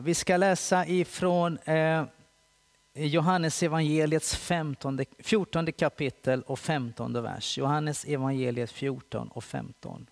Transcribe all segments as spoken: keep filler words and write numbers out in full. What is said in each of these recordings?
Vi ska läsa ifrån eh, Johannes evangeliets femtonde, fjortonde kapitel och femtonde vers. Johannes evangeliet fjorton och femton.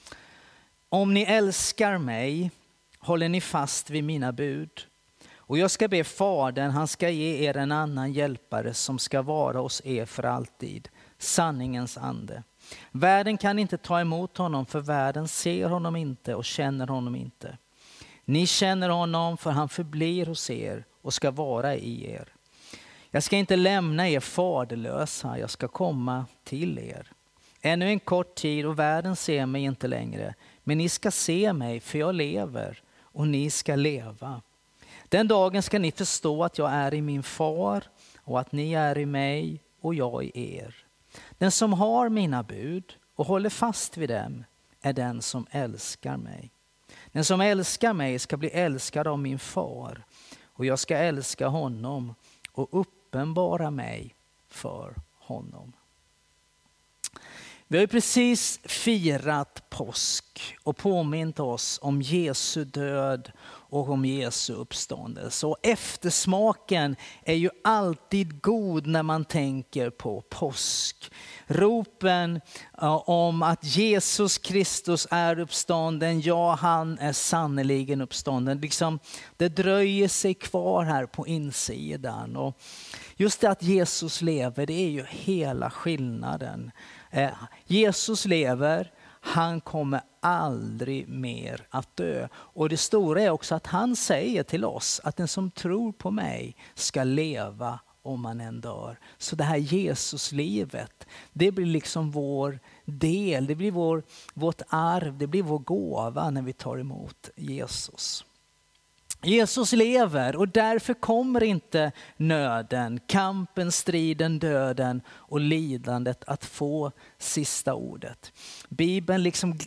Om ni älskar mig håller ni fast vid mina bud. Och jag ska be Fadern, han ska ge er en annan hjälpare som ska vara hos er för alltid. Sanningens ande. Världen kan inte ta emot honom, för världen ser honom inte och känner honom inte. Ni känner honom, för han förblir hos er och ska vara i er. Jag ska inte lämna er faderlösa, jag ska komma till er. Ännu en kort tid och världen ser mig inte längre. Men ni ska se mig, för jag lever och ni ska leva. Den dagen ska ni förstå att jag är i min far och att ni är i mig och jag i er. Den som har mina bud och håller fast vid dem är den som älskar mig. Den som älskar mig ska bli älskad av min far, och jag ska älska honom och uppenbara mig för honom. Vi har ju precis firat påsk och påmint oss om Jesu död och om Jesu uppståndelse. Och eftersmaken är ju alltid god när man tänker på påsk. Ropen om att Jesus Kristus är uppstånden, ja, han är sannoliken uppstånden. Liksom, det dröjer sig kvar här på insidan. Och just det att Jesus lever, det är ju hela skillnaden. Eh, Jesus lever, han kommer aldrig mer att dö. Och det stora är också att han säger till oss att den som tror på mig ska leva om man än dör. Så det här Jesuslivet, det blir liksom vår del, det blir vår, vårt arv, det blir vår gåva när vi tar emot Jesus. Jesus lever, och därför kommer inte nöden, kampen, striden, döden och lidandet att få sista ordet. Bibeln liksom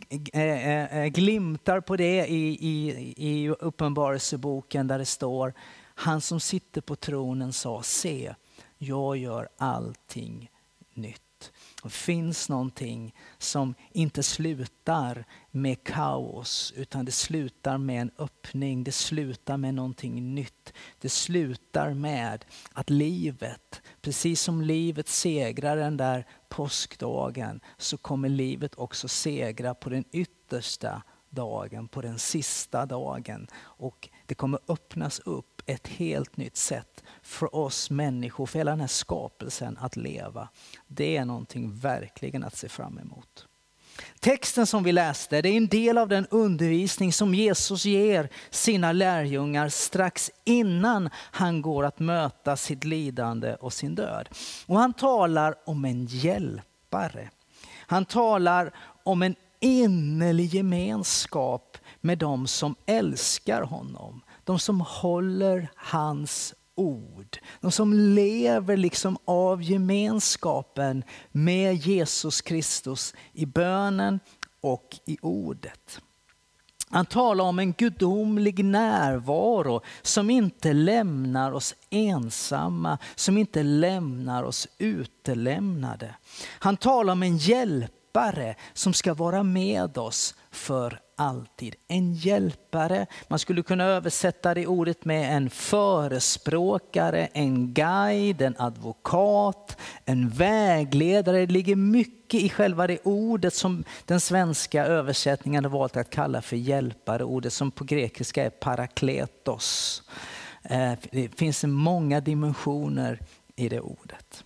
glimtar på det i, i, i Uppenbarelseboken, där det står: han som sitter på tronen sa, se, jag gör allting nytt. Det finns någonting som inte slutar med kaos, utan det slutar med en öppning. Det slutar med någonting nytt. Det slutar med att livet, precis som livet segrar den där påskdagen, så kommer livet också segra på den yttersta dagen, på den sista dagen. Och det kommer öppnas upp ett helt nytt sätt för oss människor, för hela den här skapelsen att leva. Det är någonting verkligen att se fram emot. Texten som vi läste, det är en del av den undervisning som Jesus ger sina lärjungar strax innan han går att möta sitt lidande och sin död. Och han talar om en hjälpare. Han talar om en innerlig gemenskap med dem som älskar honom. De som håller hans ord. De som lever liksom av gemenskapen med Jesus Kristus i bönen och i ordet. Han talar om en gudomlig närvaro som inte lämnar oss ensamma, som inte lämnar oss utelämnade. Han talar om en hjälpare som ska vara med oss för alltid. En hjälpare, man skulle kunna översätta det ordet med en förespråkare, en guide, en advokat, en vägledare. Det ligger mycket i själva det ordet som den svenska översättningen har valt att kalla för hjälpare. Ordet som på grekiska är parakletos. Det finns många dimensioner i det ordet.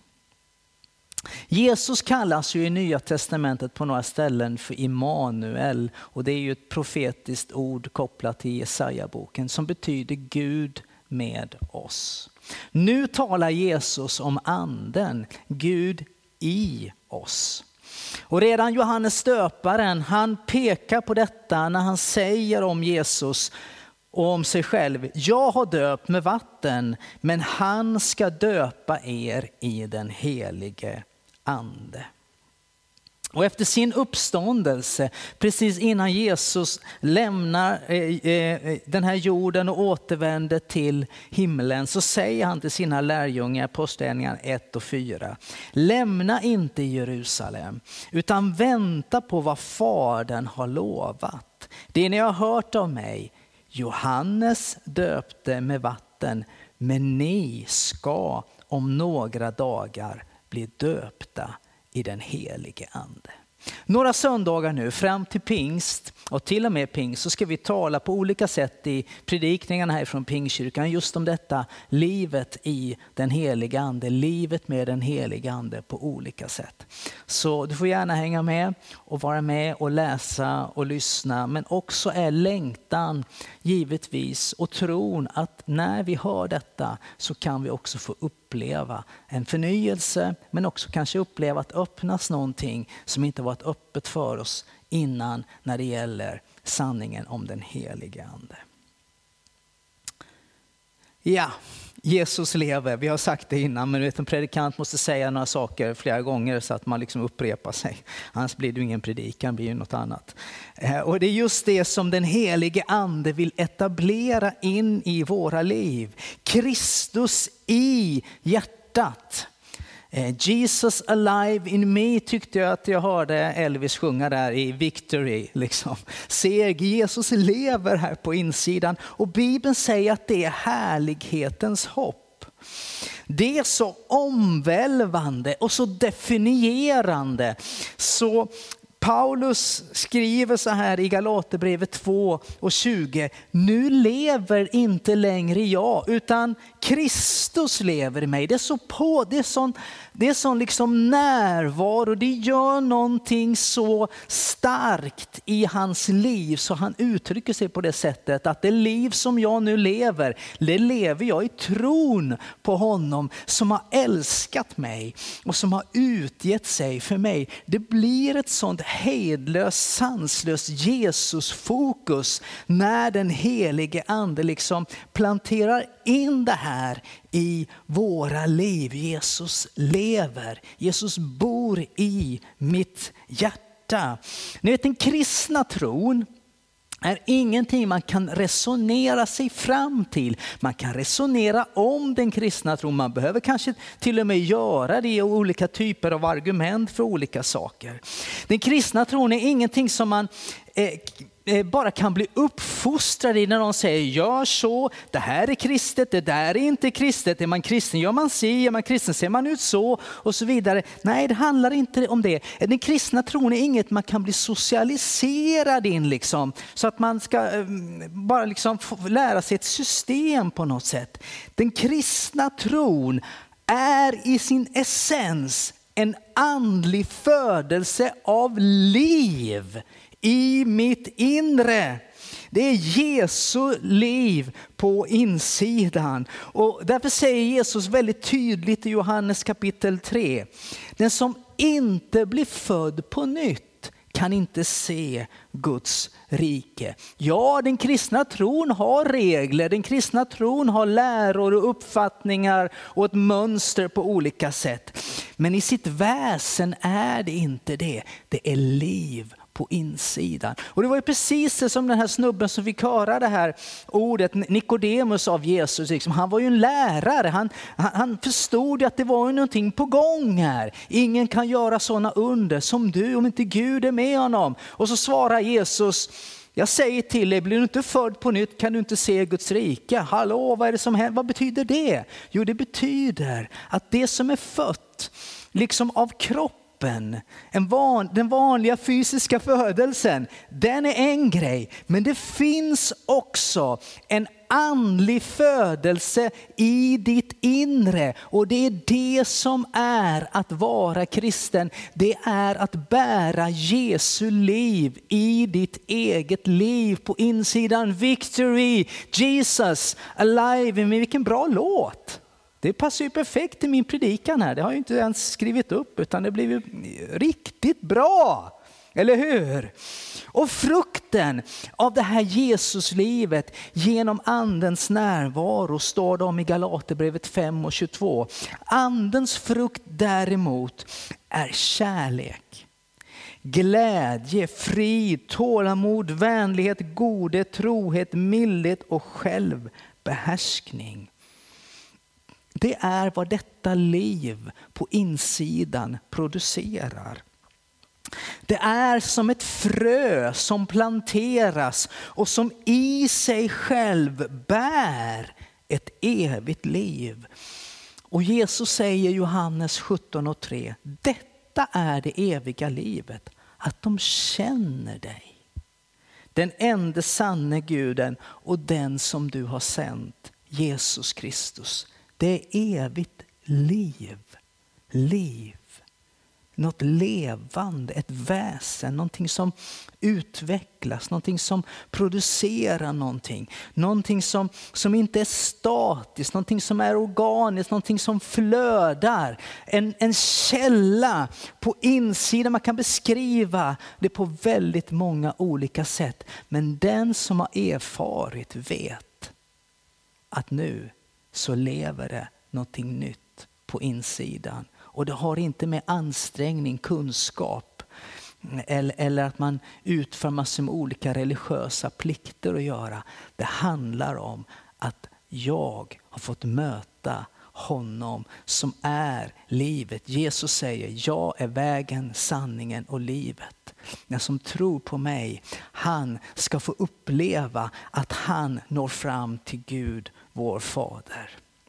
Jesus kallas ju i Nya testamentet på några ställen för Immanuel, och det är ju ett profetiskt ord kopplat till Jesaja-boken som betyder Gud med oss. Nu talar Jesus om anden, Gud i oss. Och redan Johannes döparen, han pekar på detta när han säger om Jesus och om sig själv: jag har döpt med vatten, men han ska döpa er i den helige ande. Och efter sin uppståndelse, precis innan Jesus lämnar den här jorden och återvänder till himlen, så säger han till sina lärjungar, Apostlagärningarna ett och fyra: lämna inte Jerusalem, utan vänta på vad Fadern har lovat. Det ni har hört av mig, Johannes döpte med vatten, men ni ska om några dagar bli döpta i den helige ande. Några söndagar nu fram till pingst och till och med pingst så ska vi tala på olika sätt i predikningarna här från Pingstkyrkan just om detta livet i den heliga ande, livet med den heliga ande på olika sätt. Så du får gärna hänga med och vara med och läsa och lyssna, men också är längtan givetvis och tron att när vi hör detta så kan vi också få uppleva en förnyelse, men också kanske uppleva att öppnas någonting som inte varit öppet för oss innan när det gäller sanningen om den helige ande. Ja, Jesus lever. Vi har sagt det innan, men vet, en predikant måste säga några saker flera gånger så att man liksom upprepar sig. Annars blir det ingen predikan, blir ju något annat. Och det är just det som den helige ande vill etablera in i våra liv. Kristus i hjärtat. Jesus alive in me tyckte jag att jag hörde Elvis sjunga där i Victory. Liksom. Se, Jesus lever här på insidan. Och Bibeln säger att det är härlighetens hopp. Det är så omvälvande och så definierande. Så Paulus skriver så här i Galaterbrevet två och tjugo. Nu lever inte längre jag utan Kristus lever i mig. Det är så på, det är sån, det är sån liksom närvaro. Det gör någonting så starkt i hans liv så han uttrycker sig på det sättet att det liv som jag nu lever, det lever jag i tron på honom som har älskat mig och som har utgett sig för mig. Det blir ett sånt hejdlöst, sanslöst Jesus-fokus när den helige ande liksom planterar in det här i våra liv. Jesus lever. Jesus bor i mitt hjärta. Ni vet, den kristna tron är ingenting man kan resonera sig fram till. Man kan resonera om den kristna tron. Man behöver kanske till och med göra det i olika typer av argument för olika saker. Den kristna tron är ingenting som man eh, bara kan bli uppfostrad i när någon säger gör så, det här är kristet, det där är inte kristet. Är man kristen gör man si, är man kristen ser man ut så och så vidare. Nej, det handlar inte om det. Den kristna tron är inget man kan bli socialiserad in liksom, så att man ska eh, bara liksom få lära sig ett system på något sätt. Den kristna tron är i sin essens en andlig födelse av liv i mitt inre. Det är Jesu liv på insidan. Och därför säger Jesus väldigt tydligt i Johannes kapitel tre. Den som inte blir född på nytt kan inte se Guds rike. Ja, den kristna tron har regler. Den kristna tron har läror och uppfattningar och ett mönster på olika sätt. Men i sitt väsen är det inte det. Det är liv på insidan. Och det var ju precis det som den här snubben som fick höra det här ordet Nikodemus av Jesus. Liksom. Han var ju en lärare. Han, han, han förstod att det var ju någonting på gång här. Ingen kan göra sådana under som du om inte Gud är med honom. Och så svarar Jesus, jag säger till dig, blir du inte född på nytt kan du inte se Guds rike. Hallå, vad är det som händer? Vad betyder det? Jo, det betyder att det som är fött liksom av kroppen, En van, den vanliga fysiska födelsen, den är en grej. Men det finns också en andlig födelse i ditt inre. Och det är det som är att vara kristen. Det är att bära Jesu liv i ditt eget liv på insidan. Victory, Jesus, alive. Men vilken bra låt! Det passar ju perfekt till min predikan här. Det har jag inte ens skrivit upp utan det blir ju riktigt bra. Eller hur? Och frukten av det här Jesuslivet genom andens närvaro står det om i Galaterbrevet fem och tjugotvå. Andens frukt däremot är kärlek, glädje, frid, tålamod, vänlighet, godhet, trohet, mildhet och självbehärskning. Det är vad detta liv på insidan producerar. Det är som ett frö som planteras och som i sig själv bär ett evigt liv. Och Jesus säger i Johannes sjutton och tre, detta är det eviga livet, att de känner dig, den enda sanne Guden och den som du har sänt, Jesus Kristus. Det är evigt liv, liv. Något levande, ett väsen, någonting som utvecklas, någonting som producerar någonting. Någonting som, som inte är statiskt, någonting som är organiskt, någonting som flödar. En, en källa på insidan, man kan beskriva det på väldigt många olika sätt. Men den som har erfarit vet att nu så lever det någonting nytt på insidan. Och det har inte med ansträngning, kunskap eller, eller att man utför massor med olika religiösa plikter att göra. Det handlar om att jag har fått möta honom som är livet. Jesus säger, jag är vägen, sanningen och livet. Den som tror på mig, han ska få uppleva att han når fram till Gud, vår fader.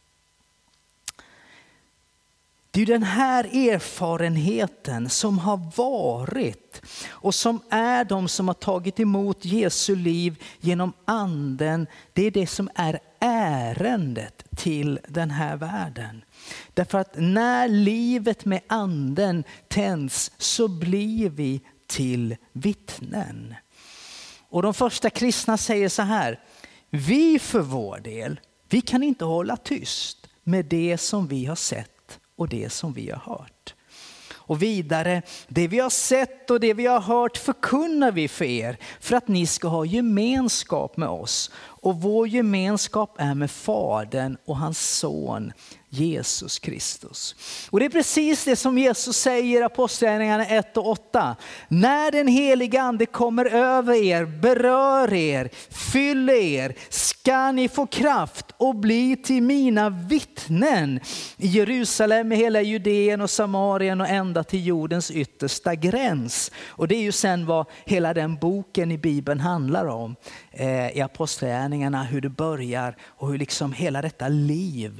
Det är den här erfarenheten som har varit och som är de som har tagit emot Jesu liv genom anden. Det är det som är ärendet till den här världen. Därför att när livet med anden tänds så blir vi till vittnen. Och de första kristna säger så här, vi för vår del, vi kan inte hålla tyst med det som vi har sett och det som vi har hört. Och vidare, det vi har sett och det vi har hört förkunnar vi för er, för att ni ska ha gemenskap med oss. Och vår gemenskap är med Fadern och hans son Jesus Kristus. Och det är precis det som Jesus säger i Apostlagärningarna ett och åtta. När den heliga ande kommer över er, berör er, fyller er, ska ni få kraft och bli till mina vittnen i Jerusalem, i hela Judeen och Samarien och ända till jordens yttersta gräns. Och det är ju sen vad hela den boken i Bibeln handlar om. I Apostlagärningarna, hur det börjar och hur liksom hela detta liv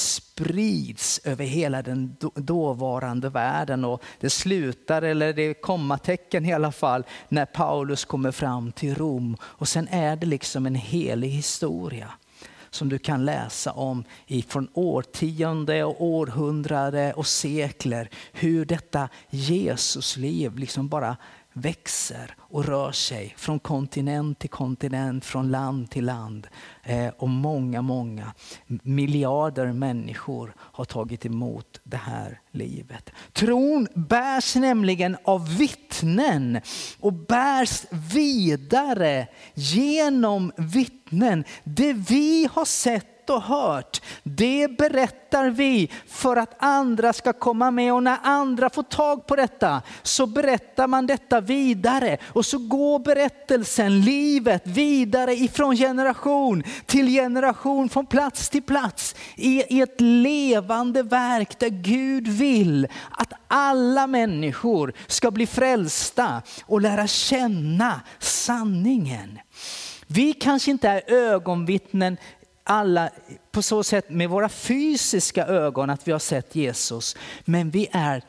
sprids över hela den dåvarande världen. Och det slutar, eller det är kommatecken i alla fall, när Paulus kommer fram till Rom. Och sen är det liksom en helig historia som du kan läsa om från årtionde och århundrade och sekler. Hur detta Jesusliv liksom bara växer och rör sig från kontinent till kontinent, från land till land. Eh, och många, många miljarder människor har tagit emot det här livet. Tron bärs nämligen av vittnen och bärs vidare genom vittnen. Det vi har sett och hört, det berättar vi för att andra ska komma med, och när andra får tag på detta så berättar man detta vidare, och så går berättelsen, livet vidare ifrån generation till generation, från plats till plats i ett levande verk där Gud vill att alla människor ska bli frälsta och lära känna sanningen. Vi kanske inte är ögonvittnen alla på så sätt med våra fysiska ögon att vi har sett Jesus, men vi är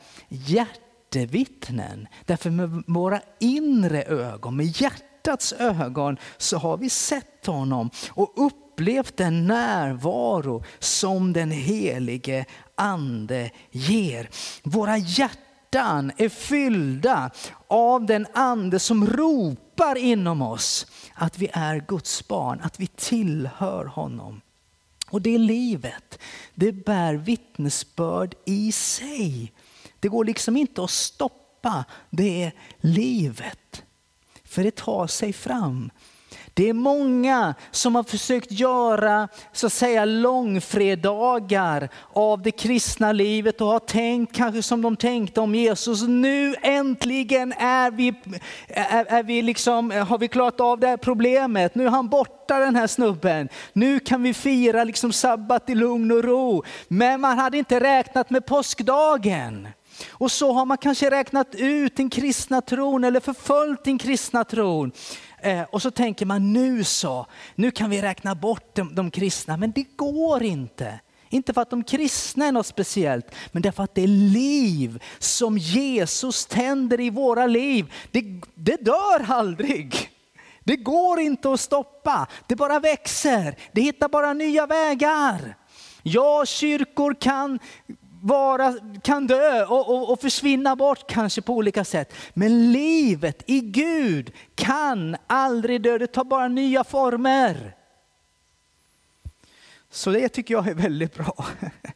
hjärtevittnen. Därför med våra inre ögon, med hjärtats ögon, så har vi sett honom och upplevt den närvaro som den helige ande ger. Våra hjärtan är fyllda av den ande som ropar inom oss att vi är Guds barn, att vi tillhör honom. Och det är livet. Det bär vittnesbörd i sig. Det går liksom inte att stoppa. Det är livet. För det tar sig fram. Det är många som har försökt göra så att säga långfredagar av det kristna livet och har tänkt kanske som de tänkte om Jesus. Nu äntligen är vi, är, är vi liksom, har vi klarat av det här problemet. Nu är han borta, den här snubben. Nu kan vi fira liksom sabbat i lugn och ro. Men man hade inte räknat med påskdagen. Och så har man kanske räknat ut den kristna tron eller förföljt den kristna tron. Eh, och så tänker man nu så, nu kan vi räkna bort de, de kristna. Men det går inte. Inte för att de kristna är något speciellt, men därför att det är liv som Jesus tänder i våra liv. Det, det dör aldrig. Det går inte att stoppa. Det bara växer. Det hittar bara nya vägar. Ja, kyrkor kan, vara, kan dö och, och, och försvinna bort kanske på olika sätt. Men livet i Gud kan aldrig dö. Det tar bara nya former. Så det tycker jag är väldigt bra.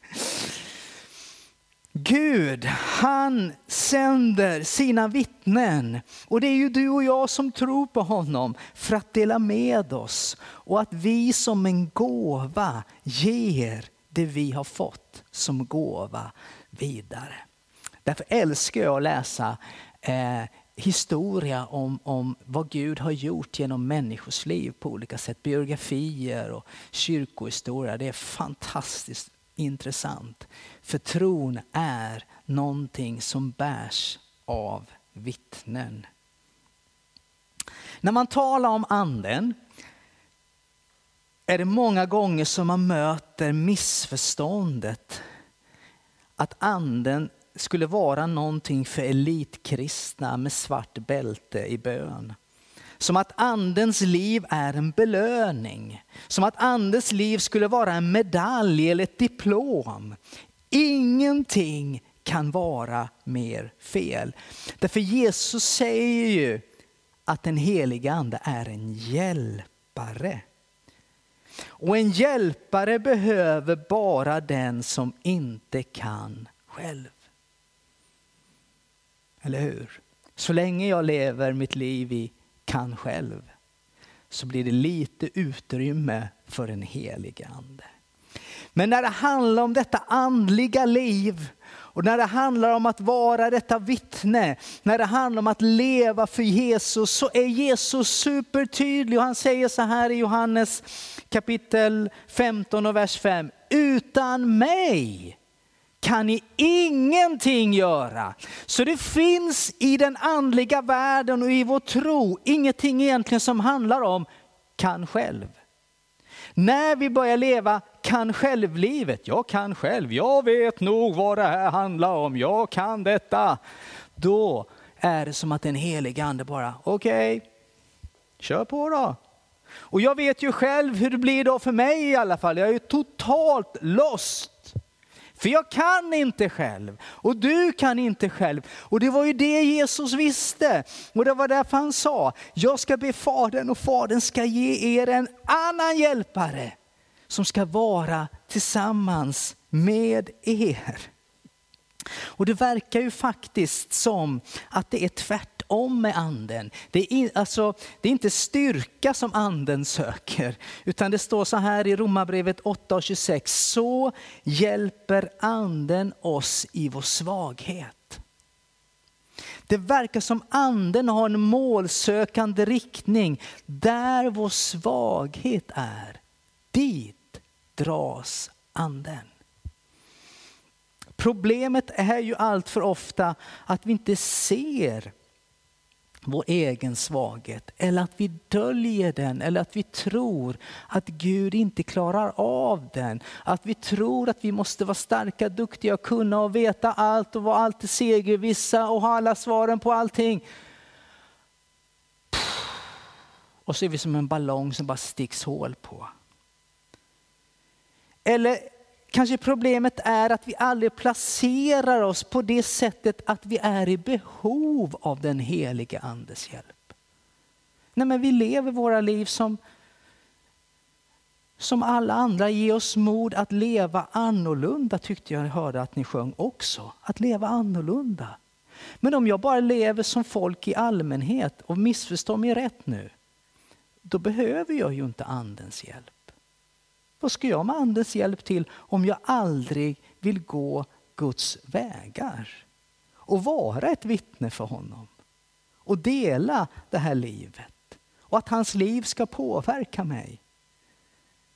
Gud, han sänder sina vittnen. Och det är ju du och jag som tror på honom för att dela med oss. Och att vi som en gåva ger det vi har fått som gåva vidare. Därför älskar jag att läsa eh, historia om, om vad Gud har gjort genom människors liv på olika sätt. Biografier och kyrkohistoria. Det är fantastiskt intressant. För tron är någonting som bärs av vittnen. När man talar om anden är det många gånger som man möter missförståndet att anden skulle vara någonting för elitkristna med svart bälte i bön. Som att andens liv är en belöning. Som att andens liv skulle vara en medalj eller ett diplom. Ingenting kan vara mer fel. Därför Jesus säger ju att den heliga ande är en hjälpare. Och en hjälpare behöver bara den som inte kan själv. Eller hur? Så länge jag lever mitt liv i kan själv så blir det lite utrymme för en helig ande. Men när det handlar om detta andliga liv och när det handlar om att vara detta vittne, när det handlar om att leva för Jesus, så är Jesus supertydlig. Och han säger så här i Johannes kapitel femton och vers fem. Utan mig kan ni ingenting göra. Så det finns i den andliga världen och i vår tro ingenting egentligen som handlar om kan själv. När vi börjar leva kan självlivet, jag kan själv, jag vet nog vad det här handlar om, jag kan detta. Då är det som att den heliga ande bara, okej, okay, kör på då. Och jag vet ju själv hur det blir då för mig i alla fall. Jag är ju totalt lost. För jag kan inte själv och du kan inte själv. Och det var ju det Jesus visste. Och det var därför han sa, jag ska be Fadern och Fadern ska ge er en annan hjälpare som ska vara tillsammans med er. Och det verkar ju faktiskt som att det är tvärtom med anden. Det är, alltså, det är inte styrka som anden söker. Utan det står så här i Romarbrevet åtta och tjugosex. Så hjälper anden oss i vår svaghet. Det verkar som anden har en målsökande riktning. Där vår svaghet är, dit dras anden. Problemet är ju allt för ofta att vi inte ser vår egen svaghet. Eller att vi döljer den. Eller att vi tror att Gud inte klarar av den. Att vi tror att vi måste vara starka, duktiga och kunna och veta allt. Och vara alltid segervissa och ha alla svaren på allting. Och så är vi som en ballong som bara sticks hål på. Eller kanske problemet är att vi aldrig placerar oss på det sättet att vi är i behov av den heliga andes hjälp. Nej, men vi lever våra liv som, som alla andra. Ger oss mod att leva annorlunda, tyckte jag hörde att ni sjöng också. Att leva annorlunda. Men om jag bara lever som folk i allmänhet och missförstår mig rätt nu, då behöver jag ju inte andens hjälp. Vad ska jag med andens hjälp till om jag aldrig vill gå Guds vägar? Och vara ett vittne för honom. Och dela det här livet. Och att hans liv ska påverka mig.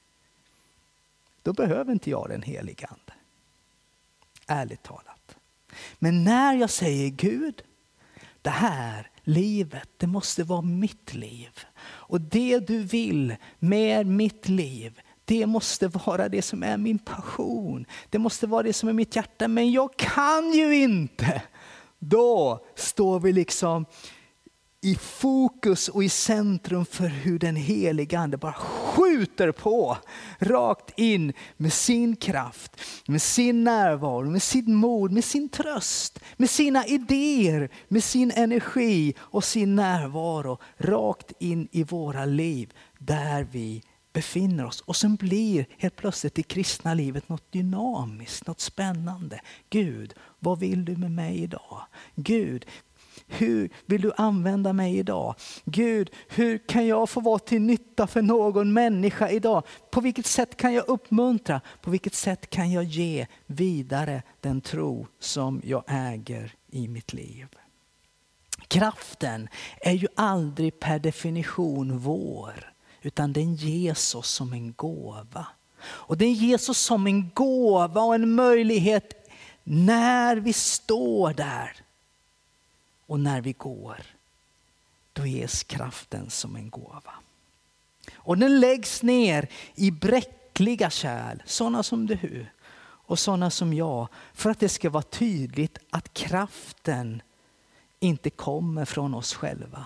Då behöver inte jag den heliga ande. Ärligt talat. Men när jag säger Gud, det här livet, det måste vara mitt liv. Och det du vill med mitt liv, det måste vara det som är min passion. Det måste vara det som är mitt hjärta. Men jag kan ju inte. Då står vi liksom i fokus och i centrum för hur den heliga ande bara skjuter på. Rakt in med sin kraft, med sin närvaro, med sin mod, med sin tröst, med sina idéer, med sin energi och sin närvaro. Rakt in i våra liv där vi befinner oss. Och sen blir helt plötsligt det kristna livet något dynamiskt, något spännande. Gud, vad vill du med mig idag? Gud, hur vill du använda mig idag? Gud, hur kan jag få vara till nytta för någon människa idag? På vilket sätt kan jag uppmuntra? På vilket sätt kan jag ge vidare den tro som jag äger i mitt liv? Kraften är ju aldrig per definition vår, utan den ges oss som en gåva. Och den ges oss som en gåva och en möjlighet när vi står där. Och när vi går, då ges kraften som en gåva. Och den läggs ner i bräckliga kärl, sådana som du och sådana som jag. För att det ska vara tydligt att kraften inte kommer från oss själva.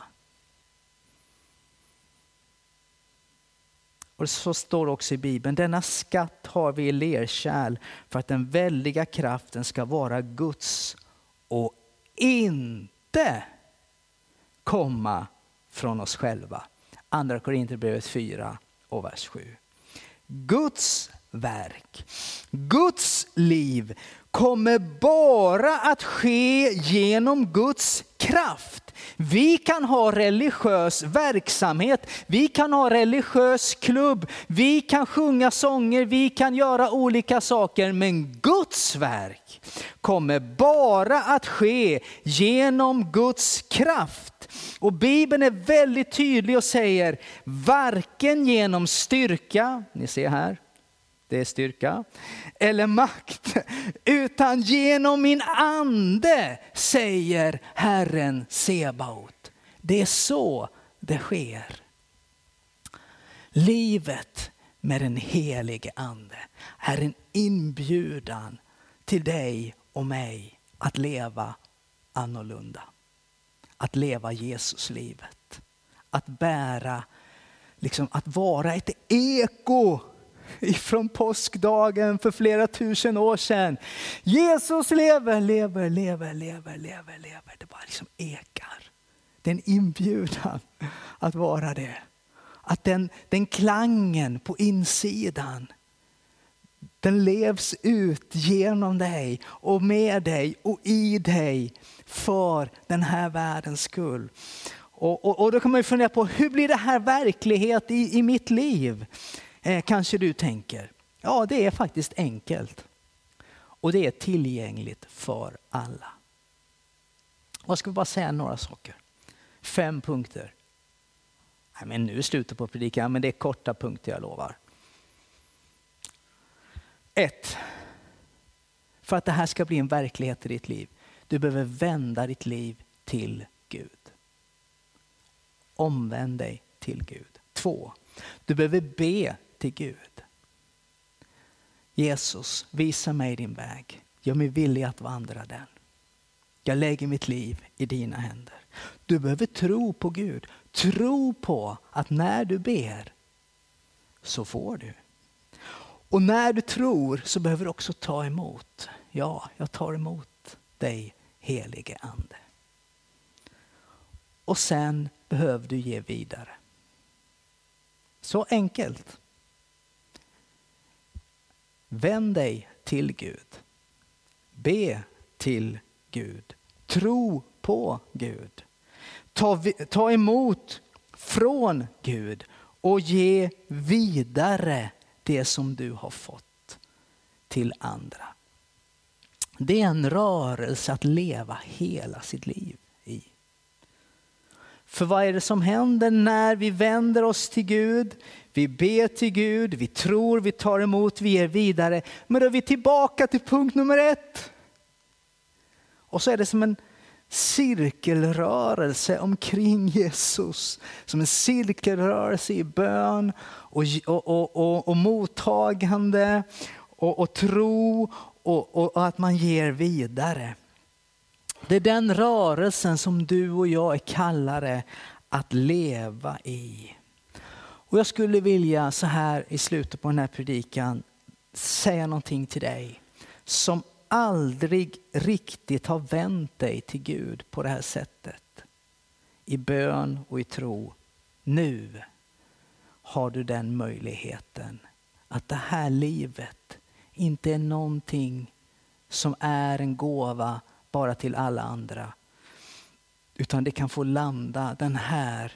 Och så står det också i Bibeln, denna skatt har vi i lerkärl för att den väldiga kraften ska vara Guds och inte komma från oss själva. Andra Korinthierbrevet fyra och vers sju. Guds verk, Guds liv kommer bara att ske genom Guds kraft. Vi kan ha religiös verksamhet, vi kan ha religiös klubb, vi kan sjunga sånger, vi kan göra olika saker. Men Guds verk kommer bara att ske genom Guds kraft. Och Bibeln är väldigt tydlig och säger varken genom styrka, ni ser här, det är styrka, eller makt, utan genom min ande, säger Herren Sebaot. Det är så det sker. Livet med den helige ande är en inbjudan till dig och mig att leva annorlunda. Att leva Jesuslivet. Att bära, liksom att vara ett eko ifrån påskdagen för flera tusen år sedan. Jesus lever, lever, lever, lever, lever, lever. Det bara liksom ekar. Det är en inbjudan att vara det. Att den, den klangen på insidan, den levs ut genom dig och med dig och i dig för den här världens skull. Och, och, och då kan man ju fundera på, hur blir det här verklighet i, i mitt liv? Eh, kanske du tänker. Ja, det är faktiskt enkelt. Och det är tillgängligt för alla. Och jag ska bara säga några saker. Fem punkter. Nej, men nu är slutet på predikan, men det är korta punkter, jag lovar. Ett. För att det här ska bli en verklighet i ditt liv. Du behöver vända ditt liv till Gud. Omvänd dig till Gud. Två. Du behöver be till Gud. Jesus, visa mig din väg. Gör mig villig att vandra den. Jag lägger mitt liv i dina händer. Du behöver tro på Gud. Tro på att när du ber så får du. Och när du tror så behöver du också ta emot. Ja, jag tar emot dig, helige ande. Och sen behöver du ge vidare. Så enkelt. Vänd dig till Gud. Be till Gud. Tro på Gud. Ta, ta emot från Gud och ge vidare det som du har fått till andra. Det är en rörelse att leva hela sitt liv i. För vad är det som händer när vi vänder oss till Gud? Vi ber till Gud, vi tror, vi tar emot, vi ger vidare. Men då är vi tillbaka till punkt nummer ett. Och så är det som en cirkelrörelse omkring Jesus. Som en cirkelrörelse i bön och, och, och, och, och mottagande och, och tro och, och, och att man ger vidare. Det är den rörelsen som du och jag är kallade att leva i. Och jag skulle vilja så här i slutet på den här predikan säga någonting till dig som aldrig riktigt har vänt dig till Gud på det här sättet. I bön och i tro. Nu har du den möjligheten att det här livet inte är någonting som är en gåva bara till alla andra. Utan det kan få landa den här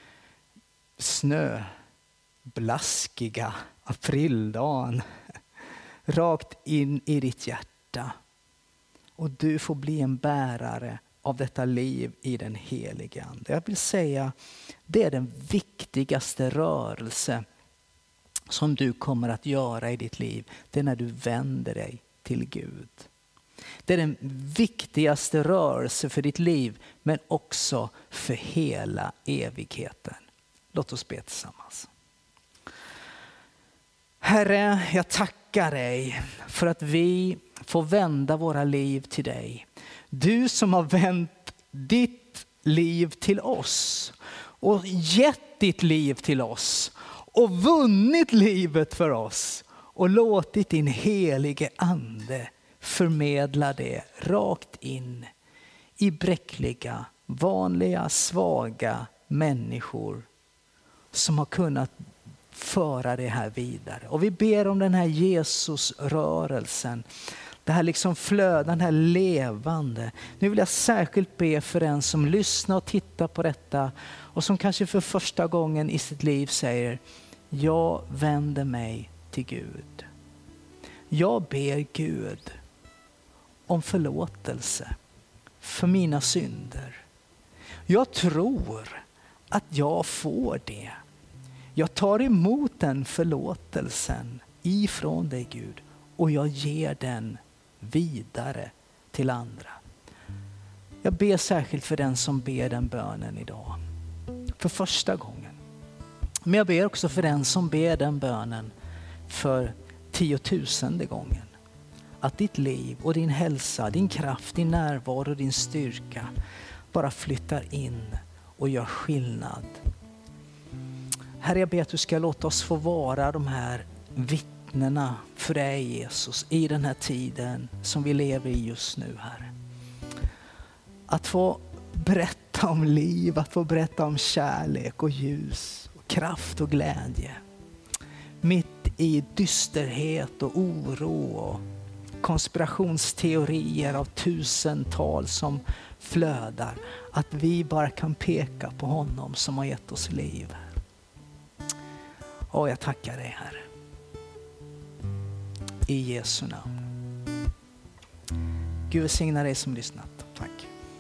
snöblaskiga aprildagen rakt in i ditt hjärta. Och du får bli en bärare av detta liv i den heliga ande. Jag vill säga, det är den viktigaste rörelse som du kommer att göra i ditt liv. Det är när du vänder dig till Gud. Det är den viktigaste rörelse för ditt liv, men också för hela evigheten. Låt oss be tillsammans. Herre, jag tackar dig för att vi får vända våra liv till dig. Du som har vänt ditt liv till oss och gett ditt liv till oss och vunnit livet för oss och låtit din helige ande förmedla det rakt in i bräckliga, vanliga, svaga människor som har kunnat föra det här vidare. Och vi ber om den här Jesusrörelsen. Det här liksom flöden, den här levande. Nu vill jag särskilt be för en som lyssnar och tittar på detta och som kanske för första gången i sitt liv säger: jag vänder mig till Gud. Jag ber Gud om förlåtelse för mina synder. Jag tror att jag får det. Jag tar emot den förlåtelsen ifrån dig, Gud, och jag ger den vidare till andra. Jag ber särskilt för den som ber den bönen idag för första gången. Men jag ber också för den som ber den bönen för tiotusende gången. Att ditt liv och din hälsa, din kraft, din närvaro och din styrka bara flyttar in och gör skillnad. Herre, jag ber att du ska låta oss få vara de här vittnena för dig, Jesus, i den här tiden som vi lever i just nu, Herre. Att få berätta om liv, att få berätta om kärlek och ljus, och kraft och glädje. Mitt i dysterhet och oro och konspirationsteorier av tusental som flödar. Att vi bara kan peka på honom som har gett oss liv. Och jag tackar dig, Herre. I Jesu namn. Gud välsigna dig som lyssnat.